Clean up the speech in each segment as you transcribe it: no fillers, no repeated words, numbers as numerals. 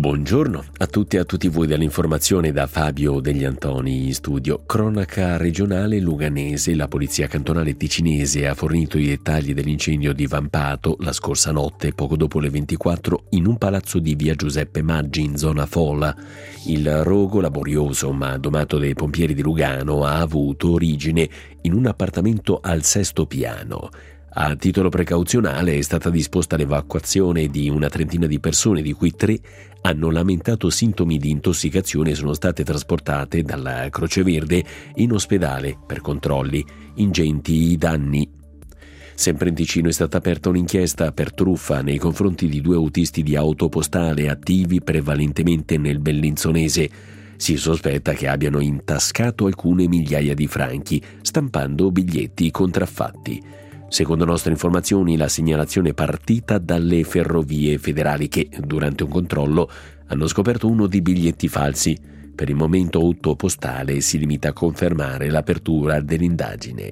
Buongiorno a tutti e a tutti voi dall'informazione da Fabio Degli Antoni in studio. Cronaca regionale luganese, la polizia cantonale ticinese ha fornito i dettagli dell'incendio di Vampato la scorsa notte, poco dopo le 24, in un palazzo di via Giuseppe Maggi in zona Fola. Il rogo laborioso ma domato dai pompieri di Lugano ha avuto origine in un appartamento al 6° piano. A titolo precauzionale è stata disposta l'evacuazione di una trentina di persone, di cui 3 hanno lamentato sintomi di intossicazione e sono state trasportate dalla Croce Verde in ospedale per controlli. Ingenti i danni. Sempre in Ticino è stata aperta un'inchiesta per truffa nei confronti di 2 autisti di auto postale attivi prevalentemente nel Bellinzonese. Si sospetta che abbiano intascato alcune migliaia di franchi, stampando biglietti contraffatti. Secondo nostre informazioni, la segnalazione è partita dalle ferrovie federali che, durante un controllo, hanno scoperto uno di biglietti falsi. Per il momento Auto Postale si limita a confermare l'apertura dell'indagine.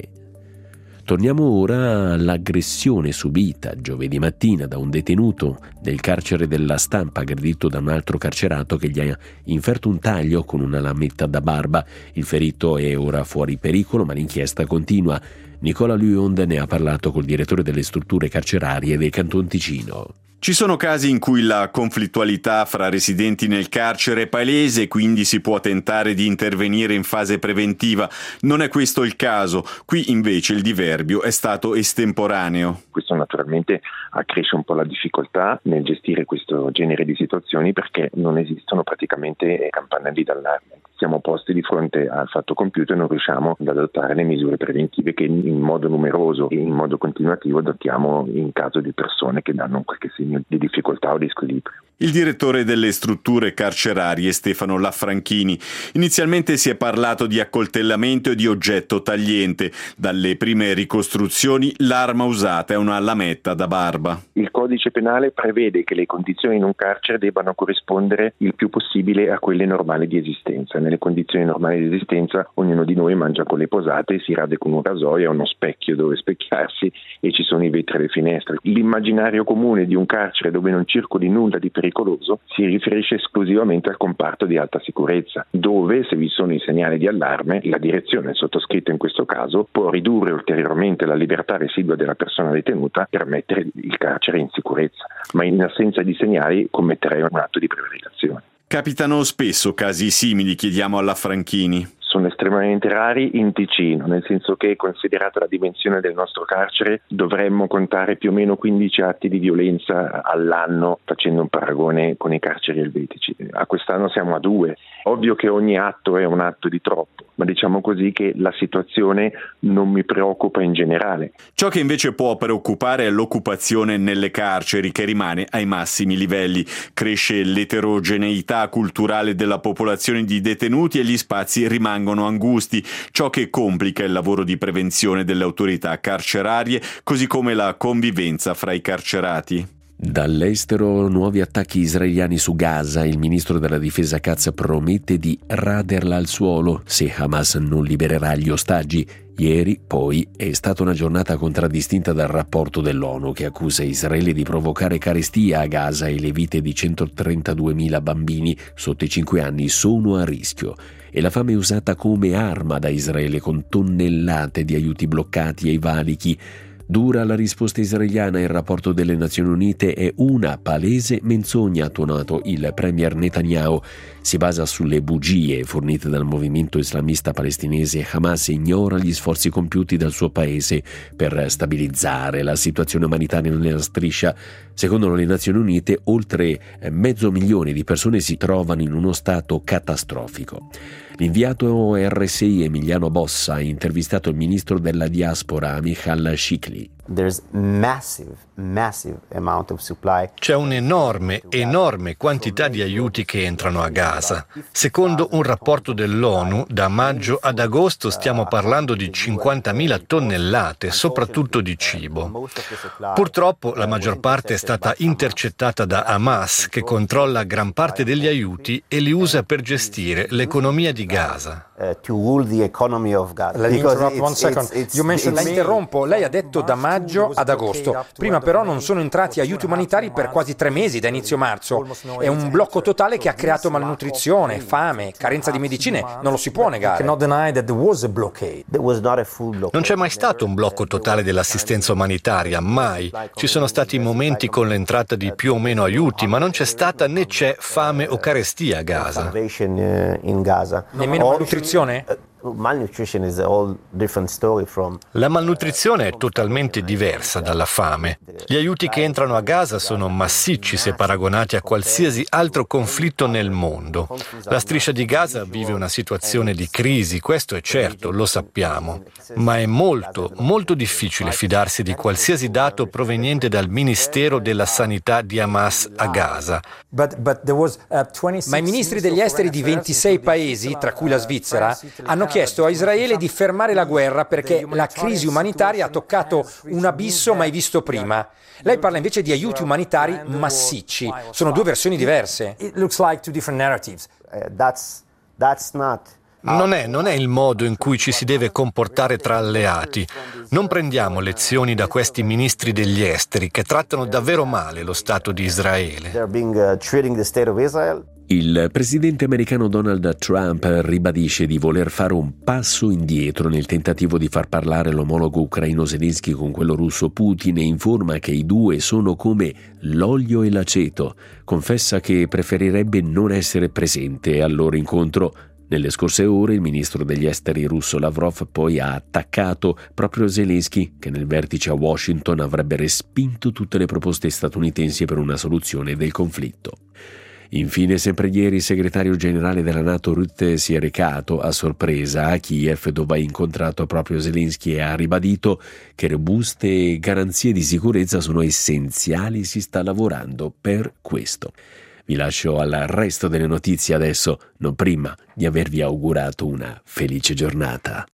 Torniamo ora all'aggressione subita giovedì mattina da un detenuto del carcere della Stampa, aggredito da un altro carcerato che gli ha inferto un taglio con una lametta da barba. Il ferito è ora fuori pericolo, ma l'inchiesta continua. Nicola Luonde ne ha parlato col direttore delle strutture carcerarie del Canton Ticino. Ci sono casi in cui la conflittualità fra residenti nel carcere è palese e quindi si può tentare di intervenire in fase preventiva. Non è questo il caso. Qui invece il diverbio è stato estemporaneo. Questo naturalmente accresce un po' la difficoltà nel gestire questo genere di situazioni perché non esistono praticamente campanelli d'allarme. Siamo posti di fronte al fatto compiuto e non riusciamo ad adottare le misure preventive che in modo numeroso e in modo continuativo adottiamo in caso di persone che danno qualche segno di difficoltà o di squilibrio. Il direttore delle strutture carcerarie Stefano Laffranchini. Inizialmente si è parlato di accoltellamento e di oggetto tagliente. Dalle prime ricostruzioni l'arma usata è una lametta da barba. Il codice penale prevede che le condizioni in un carcere debbano corrispondere il più possibile a quelle normali di esistenza. Nelle condizioni normali di esistenza ognuno di noi mangia con le posate, si rade con un rasoio, ha uno specchio dove specchiarsi e ci sono i vetri alle finestre. L'immaginario comune di un carcere dove non circoli nulla di pericoloso si riferisce esclusivamente al comparto di alta sicurezza, dove se vi sono i segnali di allarme la direzione, sottoscritta in questo caso, può ridurre ulteriormente la libertà residua della persona detenuta per mettere il carcere in sicurezza, ma in assenza di segnali commetterei un atto di prevaricazione. Capitano spesso casi simili, chiediamo alla Franchini. Sono estremamente rari in Ticino, nel senso che, considerata la dimensione del nostro carcere, dovremmo contare più o meno 15 atti di violenza all'anno, facendo un paragone con i carceri elvetici. A quest'anno siamo a 2. Ovvio che ogni atto è un atto di troppo, ma diciamo così che la situazione non mi preoccupa in generale. Ciò che invece può preoccupare è l'occupazione nelle carceri, che rimane ai massimi livelli. Cresce l'eterogeneità culturale della popolazione di detenuti e gli spazi rimangono angusti, ciò che complica il lavoro di prevenzione delle autorità carcerarie, così come la convivenza fra i carcerati. Dall'estero, nuovi attacchi israeliani su Gaza. Il ministro della difesa Katz promette di raderla al suolo se Hamas non libererà gli ostaggi. Ieri, poi, è stata una giornata contraddistinta dal rapporto dell'ONU che accusa Israele di provocare carestia a Gaza e le vite di 132.000 bambini sotto i 5 anni sono a rischio. E la fame è usata come arma da Israele, con tonnellate di aiuti bloccati ai valichi. Dura la risposta israeliana. Il rapporto delle Nazioni Unite è una palese menzogna, ha tuonato il premier Netanyahu. Si basa sulle bugie fornite dal movimento islamista palestinese Hamas e ignora gli sforzi compiuti dal suo paese per stabilizzare la situazione umanitaria nella striscia. Secondo le Nazioni Unite, oltre 500.000 di persone si trovano in uno stato catastrofico. L'inviato RSI Emiliano Bossa ha intervistato il ministro della diaspora Amichal Shikli. C'è un'enorme quantità di aiuti che entrano a Gaza. Secondo un rapporto dell'ONU, da maggio ad agosto stiamo parlando di 50.000 tonnellate, soprattutto di cibo. Purtroppo la maggior parte è stata intercettata da Hamas, che controlla gran parte degli aiuti e li usa per gestire l'economia di Gaza. La interrompo, lei ha detto da maggio ad agosto, prima però non sono entrati aiuti umanitari per quasi 3 mesi da inizio marzo. È un blocco totale che ha creato malnutrizione, fame, carenza di medicine, non lo si può negare. Non c'è mai stato un blocco totale dell'assistenza umanitaria, mai. Ci sono stati momenti con l'entrata di più o meno aiuti, ma non c'è stata né c'è fame o carestia a Gaza. Nemmeno malnutrizione? La malnutrizione è totalmente diversa dalla fame. Gli aiuti che entrano a Gaza sono massicci se paragonati a qualsiasi altro conflitto nel mondo. La striscia di Gaza vive una situazione di crisi, questo è certo, lo sappiamo, ma è molto, molto difficile fidarsi di qualsiasi dato proveniente dal Ministero della Sanità di Hamas a Gaza. Ma i ministri degli esteri di 26 paesi, tra cui la Svizzera, hanno chiesto a Israele di fermare la guerra perché la crisi umanitaria ha toccato un abisso mai visto prima. Lei parla invece di aiuti umanitari massicci. Sono 2 versioni diverse. Non è il modo in cui ci si deve comportare tra alleati. Non prendiamo lezioni da questi ministri degli esteri che trattano davvero male lo Stato di Israele. Il presidente americano Donald Trump ribadisce di voler fare un passo indietro nel tentativo di far parlare l'omologo ucraino Zelensky con quello russo Putin e informa che i due sono come l'olio e l'aceto. Confessa che preferirebbe non essere presente al loro incontro. Nelle scorse ore il ministro degli esteri russo Lavrov poi ha attaccato proprio Zelensky, che nel vertice a Washington avrebbe respinto tutte le proposte statunitensi per una soluzione del conflitto. Infine, sempre ieri, il segretario generale della NATO Rutte si è recato a sorpresa a Kiev, dove ha incontrato proprio Zelensky e ha ribadito che robuste garanzie di sicurezza sono essenziali e si sta lavorando per questo. Vi lascio al resto delle notizie adesso, non prima di avervi augurato una felice giornata.